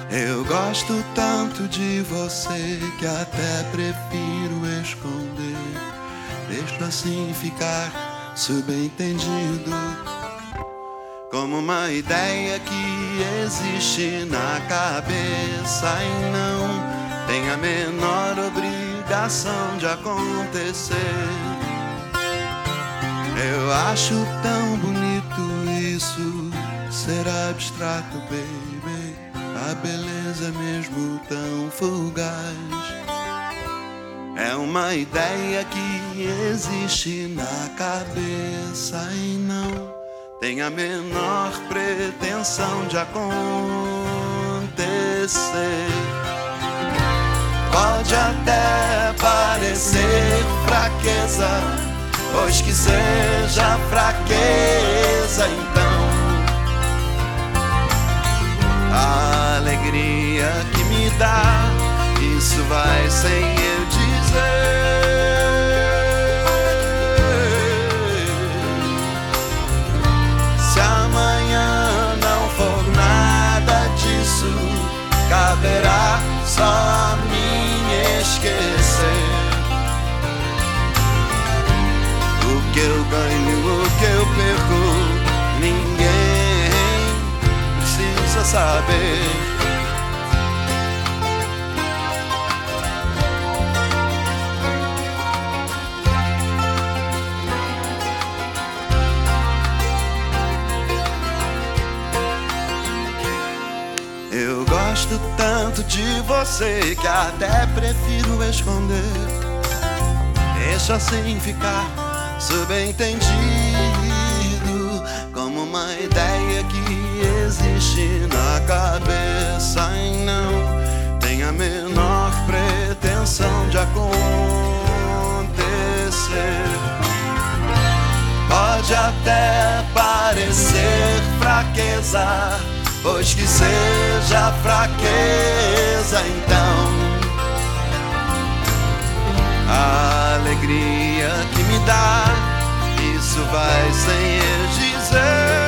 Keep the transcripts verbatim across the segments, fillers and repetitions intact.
Eu gosto tanto de você que até prefiro esconder. Deixo assim ficar subentendido, como uma ideia que existe na cabeça e não tem a menor obrigação de acontecer. Eu acho tão bonito isso, ser abstrato, baby. A beleza é mesmo tão fugaz. É uma ideia que existe na cabeça e não tem a menor pretensão de acontecer. Pode até parecer fraqueza, pois que seja fraqueza, então a alegria que me dá, isso vai sem eu dizer. Se amanhã não for nada disso, caberá só a mim esquecer. O que eu ganho, o que eu perco, ninguém precisa saber. Eu gosto tanto de você que até prefiro esconder. Deixa assim ficar subentendido, como uma ideia que existe na cabeça e não tem a menor pretensão de acontecer. Pode até parecer fraqueza, pois que seja fraqueza, então a alegria que me dá, isso vai sem eu dizer.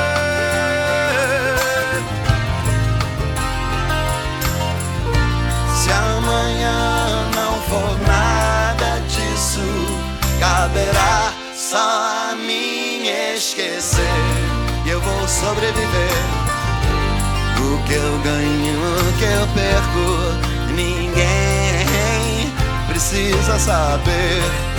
Se amanhã não for nada disso, caberá só a mim esquecer. E eu vou sobreviver. O que eu ganho, o que eu perco, ninguém precisa saber.